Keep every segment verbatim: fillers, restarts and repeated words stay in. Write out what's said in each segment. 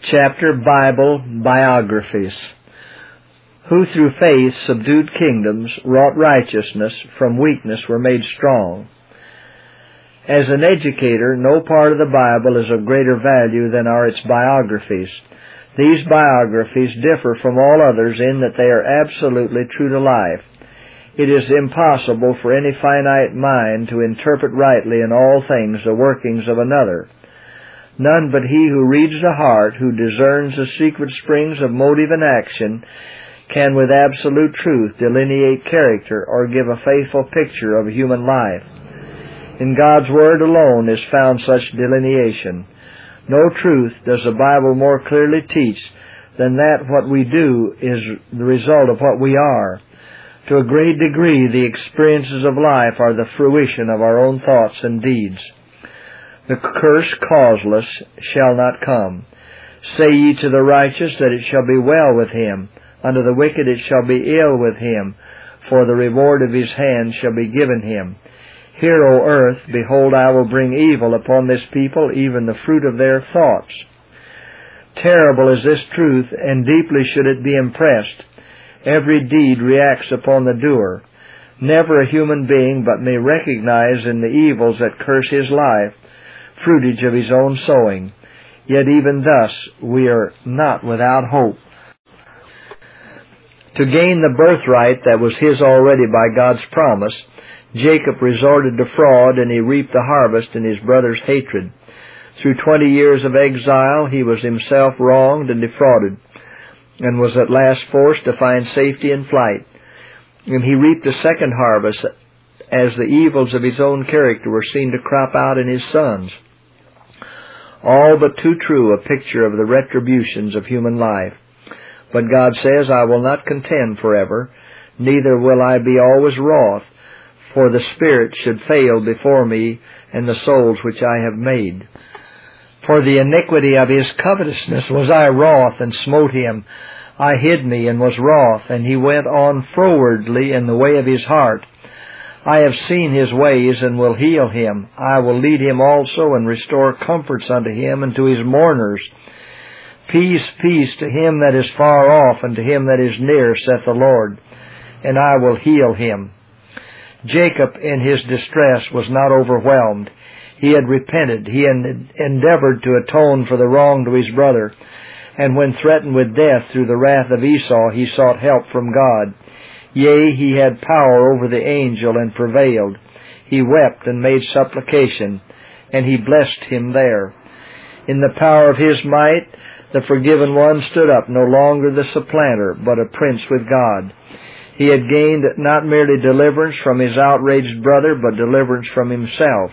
chapter, Bible Biographies. Who through faith subdued kingdoms, wrought righteousness, from weakness were made strong. As an educator, no part of the Bible is of greater value than are its biographies. These biographies differ from all others in that they are absolutely true to life. It is impossible for any finite mind to interpret rightly in all things the workings of another. None but he who reads the heart, who discerns the secret springs of motive and action, can with absolute truth delineate character or give a faithful picture of human life. In God's Word alone is found such delineation. No truth does the Bible more clearly teach than that what we do is the result of what we are. To a great degree, the experiences of life are the fruition of our own thoughts and deeds. The curse causeless shall not come. Say ye to the righteous that it shall be well with him. Unto the wicked it shall be ill with him, for the reward of his hand shall be given him. Hear, O earth, behold, I will bring evil upon this people, even the fruit of their thoughts. Terrible is this truth, and deeply should it be impressed. Every deed reacts upon the doer. Never a human being but may recognize in the evils that curse his life fruitage of his own sowing. Yet even thus we are not without hope. To gain the birthright that was his already by God's promise, Jacob resorted to fraud, and he reaped the harvest in his brother's hatred. Through twenty years of exile he was himself wronged and defrauded, and was at last forced to find safety in flight. And he reaped a second harvest, as the evils of his own character were seen to crop out in his sons. All but too true a picture of the retributions of human life. But God says, I will not contend forever, neither will I be always wroth, for the spirit should fail before me, and the souls which I have made. For the iniquity of his covetousness was I wroth, and smote him. I hid me, and was wroth, and he went on frowardly in the way of his heart. I have seen his ways, and will heal him. I will lead him also, and restore comforts unto him, and to his mourners. Peace, peace to him that is far off, and to him that is near, saith the Lord, and I will heal him. Jacob in his distress was not overwhelmed. He had repented. He had endeavored to atone for the wrong to his brother. And when threatened with death through the wrath of Esau, he sought help from God. Yea, he had power over the angel and prevailed. He wept and made supplication, and he blessed him there. In the power of his might, the forgiven one stood up, no longer the supplanter, but a prince with God. He had gained not merely deliverance from his outraged brother, but deliverance from himself.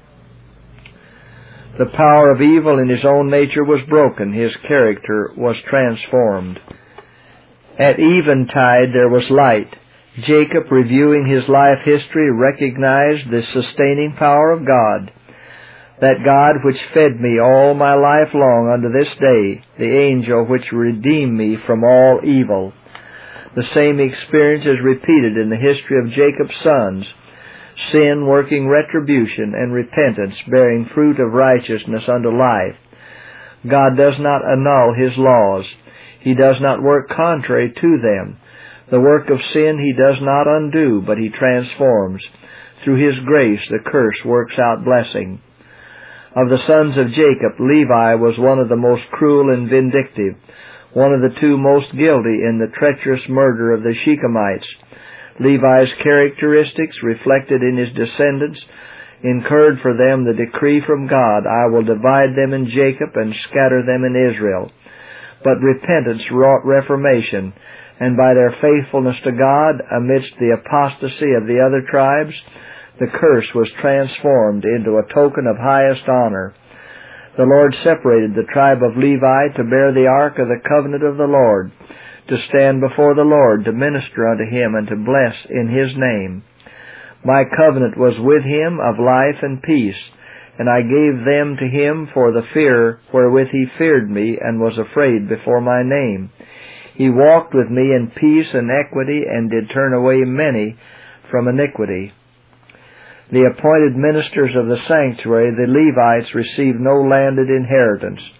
The power of evil in his own nature was broken. His character was transformed. At eventide there was light. Jacob, reviewing his life history, recognized the sustaining power of God. That God which fed me all my life long unto this day, the angel which redeemed me from all evil. The same experience is repeated in the history of Jacob's sons. Sin working retribution, and repentance bearing fruit of righteousness unto life. God does not annul His laws. He does not work contrary to them. The work of sin He does not undo, but He transforms. Through His grace the curse works out blessing. Of the sons of Jacob, Levi was one of the most cruel and vindictive, one of the two most guilty in the treacherous murder of the Shechemites. Levi's characteristics, reflected in his descendants, incurred for them the decree from God, I will divide them in Jacob and scatter them in Israel. But repentance wrought reformation, and by their faithfulness to God, amidst the apostasy of the other tribes, the curse was transformed into a token of highest honor. The Lord separated the tribe of Levi to bear the ark of the covenant of the Lord, to stand before the Lord, to minister unto Him, and to bless in His name. My covenant was with him of life and peace, and I gave them to him for the fear wherewith he feared me, and was afraid before my name. He walked with me in peace and equity, and did turn away many from iniquity. The appointed ministers of the sanctuary, the Levites, received no landed inheritance.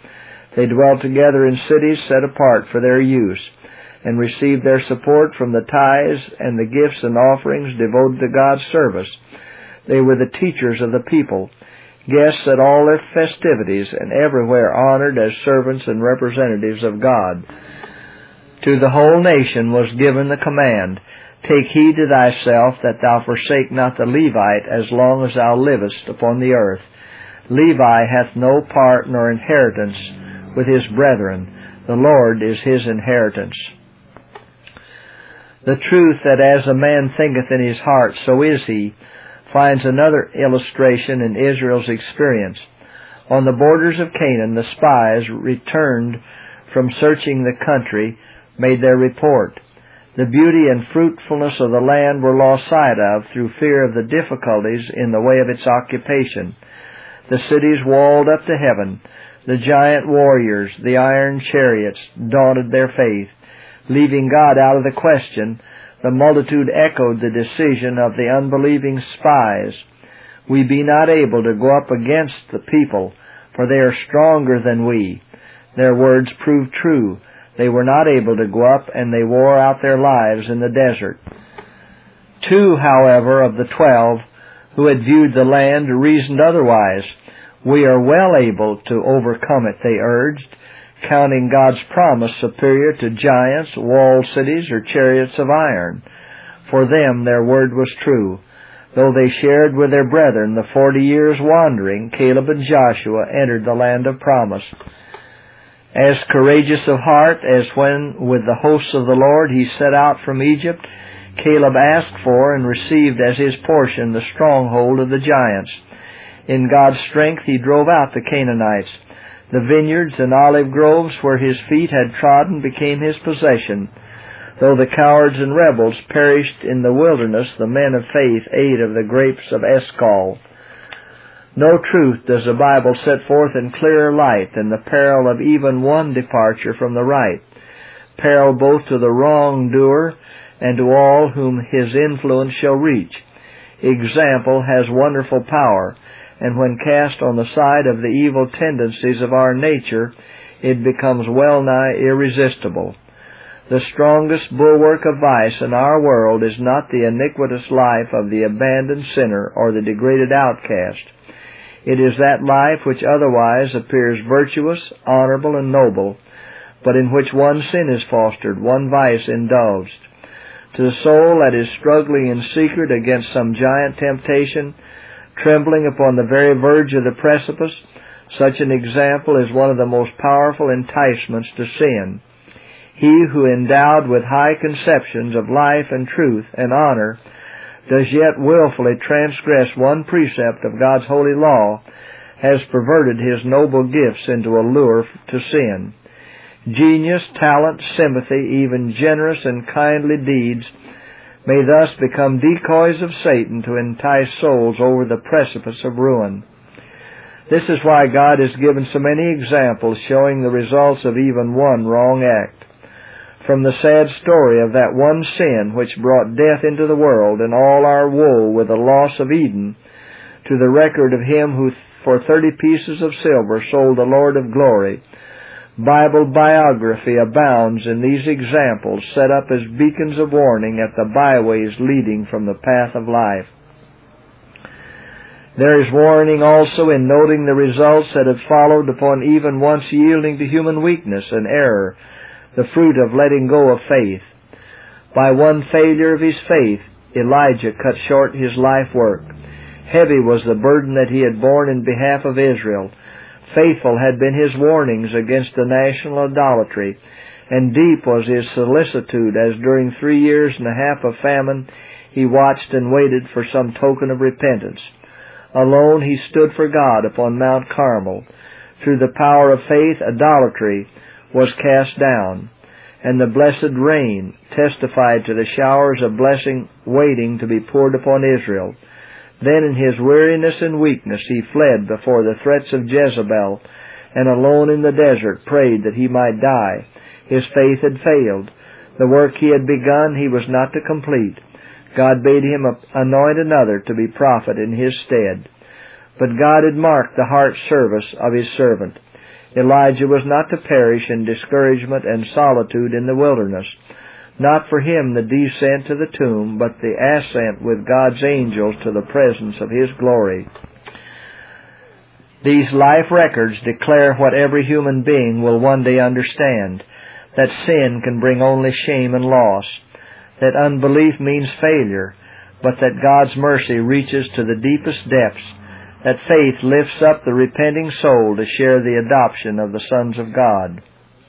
They dwelt together in cities set apart for their use, and received their support from the tithes and the gifts and offerings devoted to God's service. They were the teachers of the people, guests at all their festivities, and everywhere honored as servants and representatives of God. To the whole nation was given the command, "Take heed to thyself that thou forsake not the Levite as long as thou livest upon the earth. Levi hath no part nor inheritance with his brethren. The Lord is his inheritance." The truth that as a man thinketh in his heart, so is he, finds another illustration in Israel's experience. On the borders of Canaan, the spies, returned from searching the country, made their report. The beauty and fruitfulness of the land were lost sight of through fear of the difficulties in the way of its occupation. The cities walled up to heaven. The giant warriors, the iron chariots, daunted their faith. Leaving God out of the question, the multitude echoed the decision of the unbelieving spies. "We be not able to go up against the people, for they are stronger than we." Their words proved true. They were not able to go up, and they wore out their lives in the desert. Two, however, of the twelve who had viewed the land reasoned otherwise. "We are well able to overcome it," they urged, counting God's promise superior to giants, walled cities, or chariots of iron. For them their word was true. Though they shared with their brethren the forty years' wandering, Caleb and Joshua entered the land of promise. As courageous of heart as when with the hosts of the Lord he set out from Egypt, Caleb asked for and received as his portion the stronghold of the giants. In God's strength he drove out the Canaanites. The vineyards and olive groves where his feet had trodden became his possession. Though the cowards and rebels perished in the wilderness, the men of faith ate of the grapes of Eshcol. No truth does the Bible set forth in clearer light than the peril of even one departure from the right, peril both to the wrongdoer and to all whom his influence shall reach. Example has wonderful power, and when cast on the side of the evil tendencies of our nature, it becomes well nigh irresistible. The strongest bulwark of vice in our world is not the iniquitous life of the abandoned sinner or the degraded outcast. It is that life which otherwise appears virtuous, honorable, and noble, but in which one sin is fostered, one vice indulged. To the soul that is struggling in secret against some giant temptation, trembling upon the very verge of the precipice, such an example is one of the most powerful enticements to sin. He who, endowed with high conceptions of life and truth and honor, does yet willfully transgress one precept of God's holy law, has perverted his noble gifts into a lure to sin. Genius, talent, sympathy, even generous and kindly deeds may thus become decoys of Satan to entice souls over the precipice of ruin. This is why God has given so many examples showing the results of even one wrong act. From the sad story of that one sin which brought death into the world and all our woe with the loss of Eden, to the record of him who for thirty pieces of silver sold the Lord of glory, Bible biography abounds in these examples set up as beacons of warning at the byways leading from the path of life. There is warning also in noting the results that have followed upon even once yielding to human weakness and error, the fruit of letting go of faith. By one failure of his faith, Elijah cut short his life work. Heavy was the burden that he had borne in behalf of Israel. Faithful had been his warnings against the national idolatry, and deep was his solicitude as during three years and a half of famine he watched and waited for some token of repentance. Alone he stood for God upon Mount Carmel. Through the power of faith, idolatry was cast down, and the blessed rain testified to the showers of blessing waiting to be poured upon Israel. Then in his weariness and weakness he fled before the threats of Jezebel, and alone in the desert prayed that he might die. His faith had failed. The work he had begun he was not to complete. God bade him anoint another to be prophet in his stead. But God had marked the heart service of his servant. Elijah was not to perish in discouragement and solitude in the wilderness. Not for him the descent to the tomb, but the ascent with God's angels to the presence of His glory. These life records declare what every human being will one day understand, that sin can bring only shame and loss, that unbelief means failure, but that God's mercy reaches to the deepest depths, that faith lifts up the repenting soul to share the adoption of the sons of God.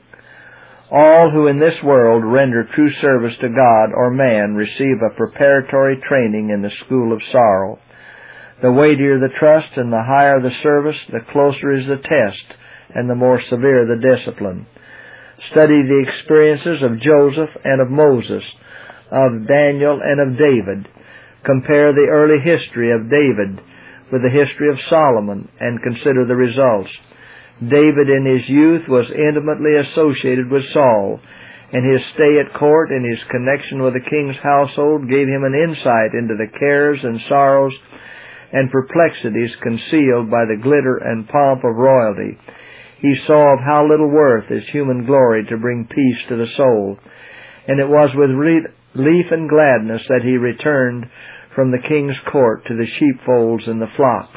All who in this world render true service to God or man receive a preparatory training in the school of sorrow. The weightier the trust and the higher the service, the closer is the test, and the more severe the discipline. Study the experiences of Joseph and of Moses, of Daniel and of David. Compare the early history of David with the history of Solomon, and consider the results. David in his youth was intimately associated with Saul, and his stay at court and his connection with the king's household gave him an insight into the cares and sorrows and perplexities concealed by the glitter and pomp of royalty. He saw of how little worth is human glory to bring peace to the soul, and it was with relief and gladness that he returned from the king's court to the sheepfolds and the flocks.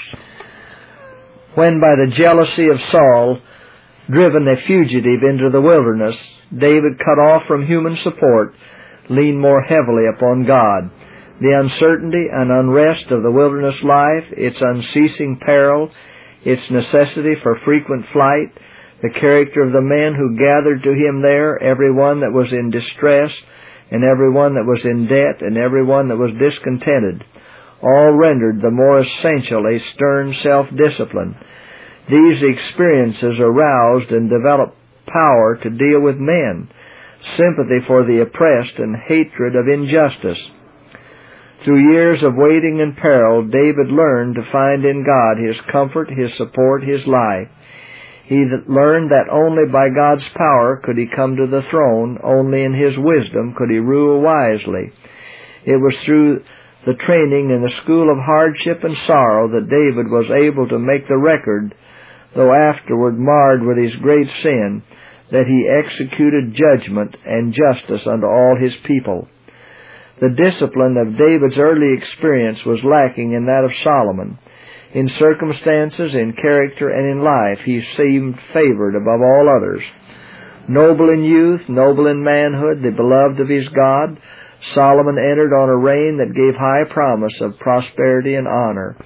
When by the jealousy of Saul, driven a fugitive into the wilderness, David, cut off from human support, leaned more heavily upon God. The uncertainty and unrest of the wilderness life, its unceasing peril, its necessity for frequent flight, the character of the men who gathered to him there, every one that was in distress, and every one that was in debt, and every one that was discontented, all rendered the more essential a stern self-discipline. These experiences aroused and developed power to deal with men, sympathy for the oppressed, and hatred of injustice. Through years of waiting and peril, David learned to find in God His comfort, His support, His life. He learned that only by God's power could he come to the throne, only in His wisdom could he rule wisely. It was through the training in the school of hardship and sorrow that David was able to make the record, though afterward marred with his great sin, that he executed judgment and justice unto all his people. The discipline of David's early experience was lacking in that of Solomon. In circumstances, in character, and in life, he seemed favored above all others. Noble in youth, noble in manhood, the beloved of his God, Solomon entered on a reign that gave high promise of prosperity and honor.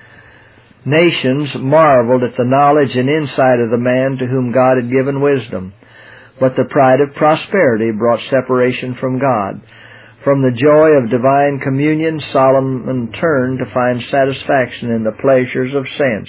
Nations marveled at the knowledge and insight of the man to whom God had given wisdom. But the pride of prosperity brought separation from God. From the joy of divine communion, Solomon turned to find satisfaction in the pleasures of sense.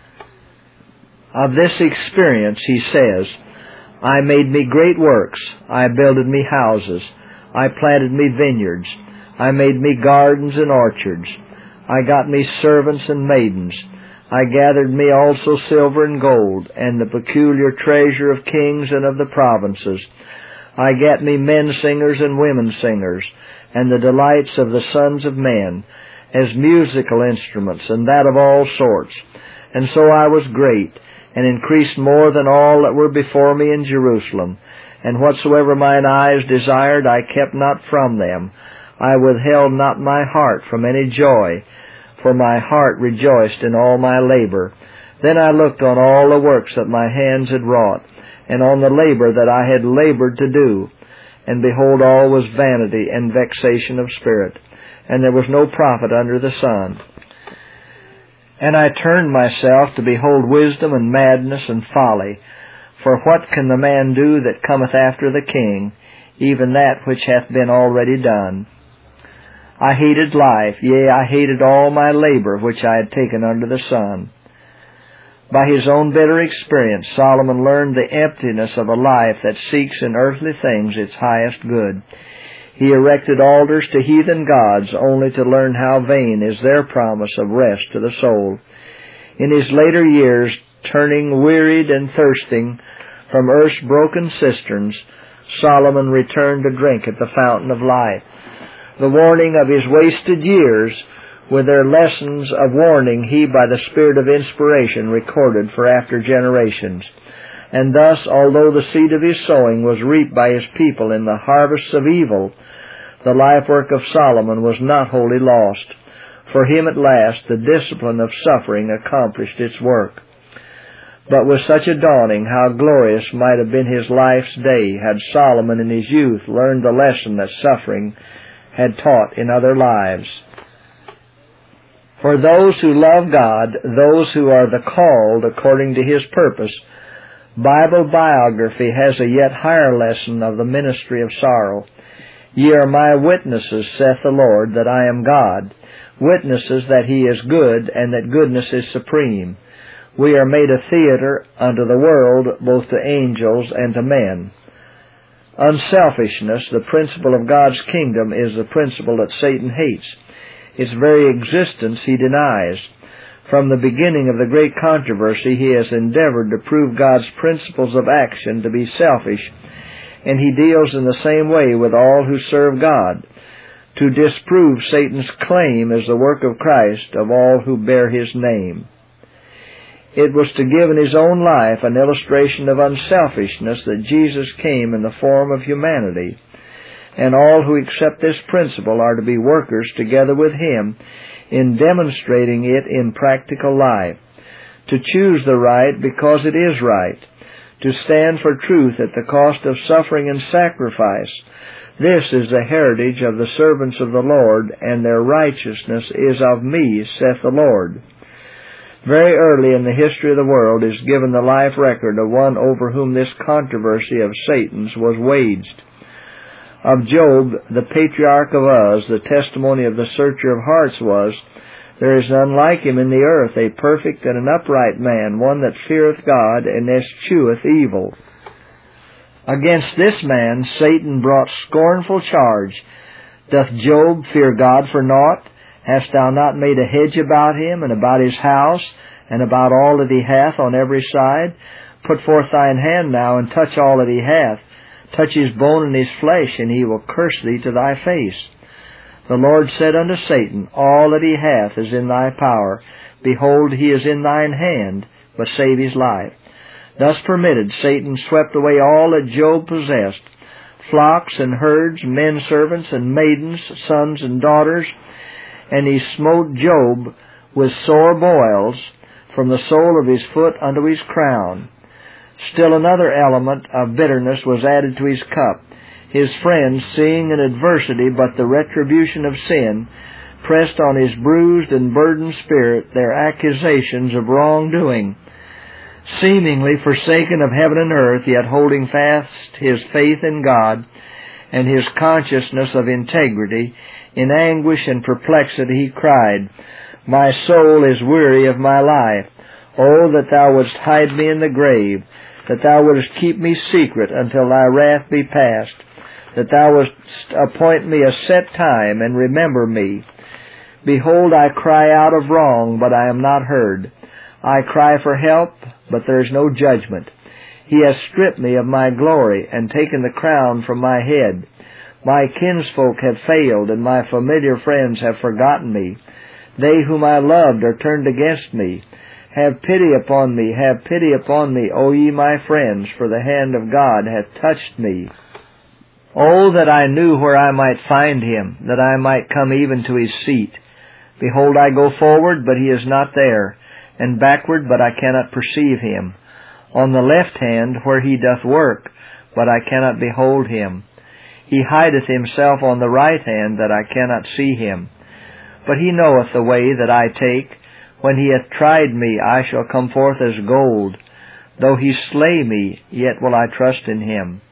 Of this experience he says, I made me great works, I builded me houses, I planted me vineyards, I made me gardens and orchards, I got me servants and maidens, I gathered me also silver and gold, and the peculiar treasure of kings and of the provinces. I gat me men singers and women singers, and the delights of the sons of men, as musical instruments, and that of all sorts. And so I was great, and increased more than all that were before me in Jerusalem. And whatsoever mine eyes desired, I kept not from them. I withheld not my heart from any joy, for my heart rejoiced in all my labor. Then I looked on all the works that my hands had wrought, and on the labor that I had labored to do. And behold, all was vanity and vexation of spirit, and there was no profit under the sun. And I turned myself to behold wisdom and madness and folly. For what can the man do that cometh after the king, even that which hath been already done? I hated life, yea, I hated all my labor which I had taken under the sun. By his own bitter experience, Solomon learned the emptiness of a life that seeks in earthly things its highest good. He erected altars to heathen gods only to learn how vain is their promise of rest to the soul. In his later years, turning wearied and thirsting from earth's broken cisterns, Solomon returned to drink at the fountain of life. The warning of his wasted years, with their lessons of warning, he by the spirit of inspiration recorded for after generations. And thus, although the seed of his sowing was reaped by his people in the harvests of evil, the life work of Solomon was not wholly lost. For him at last the discipline of suffering accomplished its work. But with such a dawning, how glorious might have been his life's day had Solomon in his youth learned the lesson that suffering had taught in other lives. For those who love God, those who are the called according to his purpose, Bible biography has a yet higher lesson of the ministry of sorrow. Ye are my witnesses, saith the Lord, that I am God, witnesses that he is good, and that goodness is supreme. We are made a theater unto the world, both to angels and to men. Unselfishness, the principle of God's kingdom, is the principle that Satan hates. Its very existence he denies. From the beginning of the great controversy, he has endeavored to prove God's principles of action to be selfish, and he deals in the same way with all who serve God. To disprove Satan's claim as the work of Christ of all who bear his name. It was to give in his own life an illustration of unselfishness that Jesus came in the form of humanity, and all who accept this principle are to be workers together with him in demonstrating it in practical life, to choose the right because it is right, to stand for truth at the cost of suffering and sacrifice. This is the heritage of the servants of the Lord, and their righteousness is of me, saith the Lord. Very early in the history of the world is given the life record of one over whom this controversy of Satan's was waged. Of Job, the patriarch of Uz, the testimony of the searcher of hearts was, There is none like him in the earth, a perfect and an upright man, one that feareth God, and escheweth evil. Against this man Satan brought scornful charge. Doth Job fear God for naught? Hast thou not made a hedge about him, and about his house, and about all that he hath on every side? Put forth thine hand now, and touch all that he hath. Touch his bone and his flesh, and he will curse thee to thy face. The Lord said unto Satan, All that he hath is in thy power. Behold, he is in thine hand, but save his life. Thus permitted, Satan swept away all that Job possessed, flocks and herds, men servants and maidens, sons and daughters, and he smote Job with sore boils from the sole of his foot unto his crown. Still another element of bitterness was added to his cup. His friends, seeing an adversity but the retribution of sin, pressed on his bruised and burdened spirit their accusations of wrongdoing. Seemingly forsaken of heaven and earth, yet holding fast his faith in God and his consciousness of integrity, in anguish and perplexity he cried, My soul is weary of my life. Oh, that thou wouldst hide me in the grave, that thou wouldst keep me secret until thy wrath be past, that thou wouldst appoint me a set time and remember me. Behold, I cry out of wrong, but I am not heard. I cry for help, but there is no judgment. He has stripped me of my glory and taken the crown from my head. My kinsfolk have failed, and my familiar friends have forgotten me. They whom I loved are turned against me. Have pity upon me, have pity upon me, O ye my friends, for the hand of God hath touched me. Oh, that I knew where I might find him, that I might come even to his seat. Behold, I go forward, but he is not there, and backward, but I cannot perceive him. On the left hand, where he doth work, but I cannot behold him. He hideth himself on the right hand, that I cannot see him. But he knoweth the way that I take. When he hath tried me, I shall come forth as gold. Though he slay me, yet will I trust in him.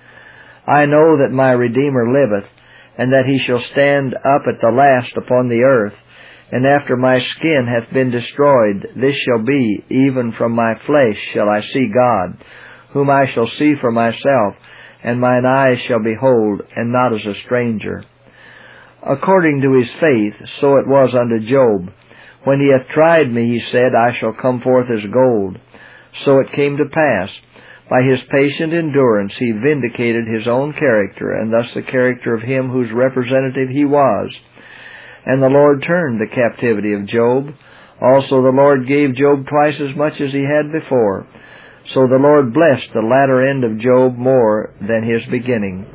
I know that my Redeemer liveth, and that he shall stand up at the last upon the earth. And after my skin hath been destroyed, this shall be, even from my flesh shall I see God, whom I shall see for myself, and mine eyes shall behold, and not as a stranger. According to his faith, so it was unto Job. When he hath tried me, he said, I shall come forth as gold. So it came to pass. By his patient endurance he vindicated his own character, and thus the character of him whose representative he was. And the Lord turned the captivity of Job. Also the Lord gave Job twice as much as he had before. So the Lord blessed the latter end of Job more than his beginning.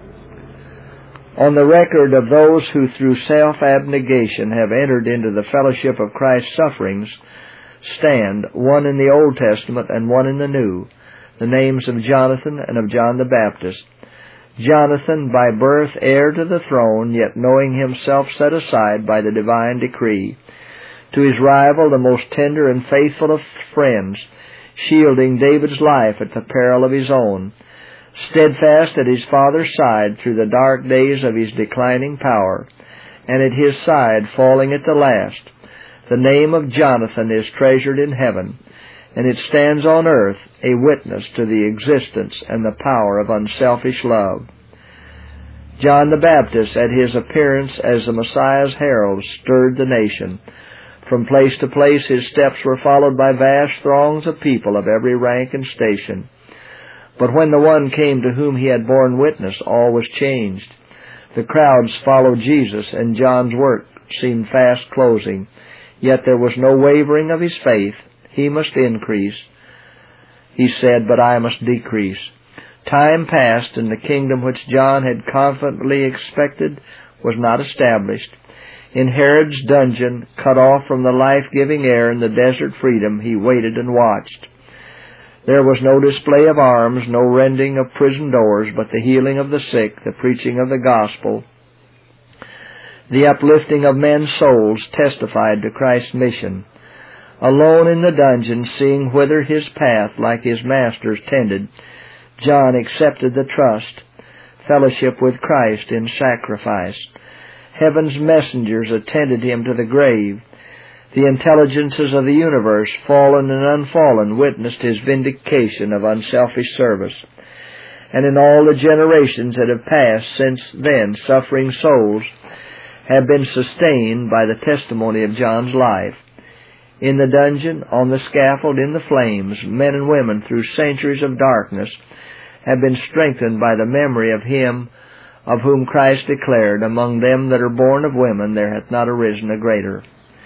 On the record of those who through self-abnegation have entered into the fellowship of Christ's sufferings stand, one in the Old Testament and one in the New, the names of Jonathan and of John the Baptist. Jonathan, by birth heir to the throne, yet knowing himself set aside by the divine decree. To his rival, the most tender and faithful of friends, shielding David's life at the peril of his own. Steadfast at his father's side through the dark days of his declining power, and at his side falling at the last. The name of Jonathan is treasured in heaven, and it stands on earth a witness to the existence and the power of unselfish love. John the Baptist, at his appearance as the Messiah's herald, stirred the nation. From place to place his steps were followed by vast throngs of people of every rank and station. But when the one came to whom he had borne witness, all was changed. The crowds followed Jesus, and John's work seemed fast closing. Yet there was no wavering of his faith. He must increase, he said, but I must decrease. Time passed, and the kingdom which John had confidently expected was not established. In Herod's dungeon, cut off from the life-giving air and the desert freedom, he waited and watched. There was no display of arms, no rending of prison doors, but the healing of the sick, the preaching of the gospel. The uplifting of men's souls testified to Christ's mission. Alone in the dungeon, seeing whither his path, like his master's, tended, John accepted the trust, fellowship with Christ in sacrifice. Heaven's messengers attended him to the grave. The intelligences of the universe, fallen and unfallen, witnessed his vindication of unselfish service. And in all the generations that have passed since then, suffering souls have been sustained by the testimony of John's life. In the dungeon, on the scaffold, in the flames, men and women through centuries of darkness have been strengthened by the memory of him of whom Christ declared, among them that are born of women there hath not arisen a greater.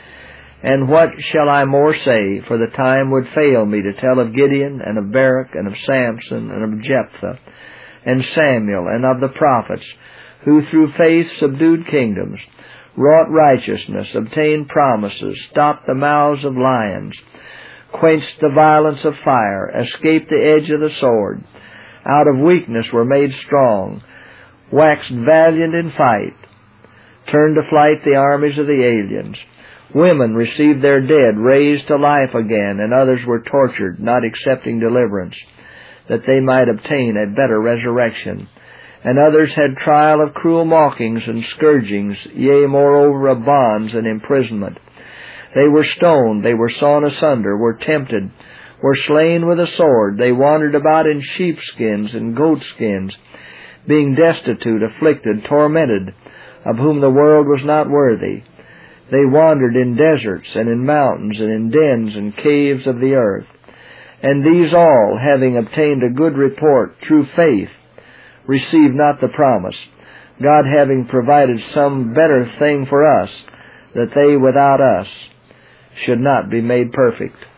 And what shall I more say, for the time would fail me to tell of Gideon, and of Barak, and of Samson, and of Jephthah, and Samuel, and of the prophets, who through faith subdued kingdoms, wrought righteousness, obtained promises, stopped the mouths of lions, quenched the violence of fire, escaped the edge of the sword, out of weakness were made strong, waxed valiant in fight, turned to flight the armies of the aliens. Women received their dead raised to life again, and others were tortured, not accepting deliverance, that they might obtain a better resurrection. And others had trial of cruel mockings and scourgings, yea, moreover, of bonds and imprisonment. They were stoned, they were sawn asunder, were tempted, were slain with a sword. They wandered about in sheepskins and goatskins, being destitute, afflicted, tormented, of whom the world was not worthy. They wandered in deserts and in mountains and in dens and caves of the earth. And these all, having obtained a good report through faith, received not the promise, God having provided some better thing for us, that they without us should not be made perfect.